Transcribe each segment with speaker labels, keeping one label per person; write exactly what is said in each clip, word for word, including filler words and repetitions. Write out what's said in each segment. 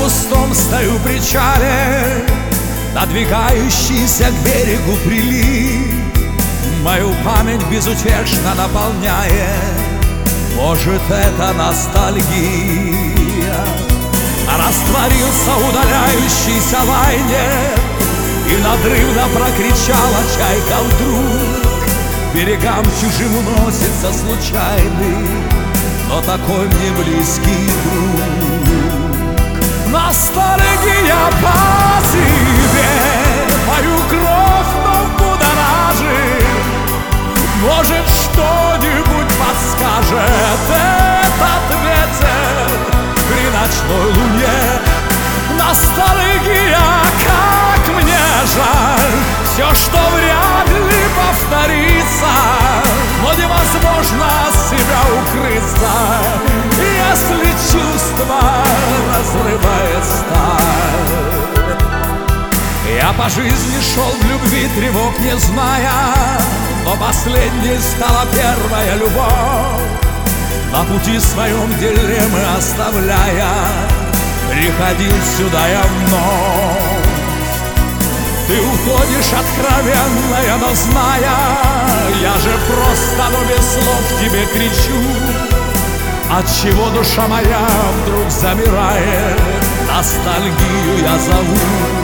Speaker 1: пустом стою причале, надвигающийся к берегу прилив мою память безутешно наполняет. Может, это ностальгия, растворился удаляющийся лайнер, и надрывно прокричала чайка вдруг: берегам чужим уносится случайный, но такой мне близкий друг. Ностальгия по тебе мою кровь вновь будоражит. Может, что-нибудь подскажет этот ветер при ночной луне. Ностальгия, как мне жаль, все, что вряд ли повторится, но невозможно от себя укрыться, если чувство разрывает сталь. Я по жизни шел в любви, тревог не зная, но последней стала первая любовь. На пути своем дилеммы оставляя, приходил сюда я вновь. Ты уходишь откровенная, но зная, я же просто, но без слов тебе кричу. Отчего душа моя вдруг замирает, ностальгию я зову.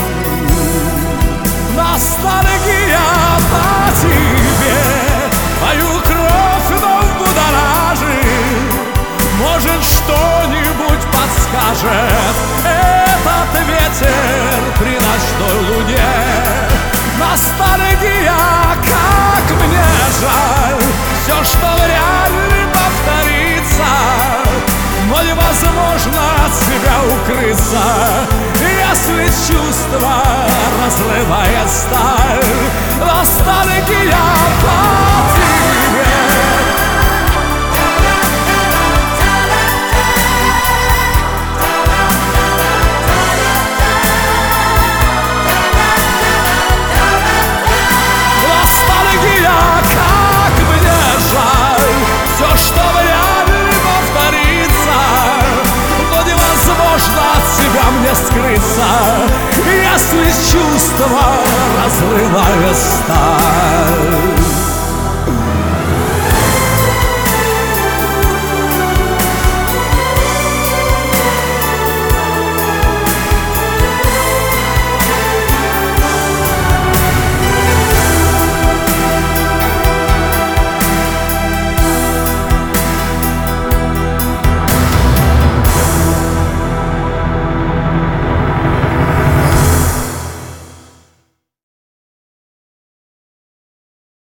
Speaker 1: Ностальгия по тебе мою кровь вновь будоражит. Может, что-нибудь подскажет этот ветер при ночной луне. Ностальгия, как мне жаль, все, что вряд ли повторится, но невозможно от себя укрыться, если чувство разрывает сталь. Ностальгия по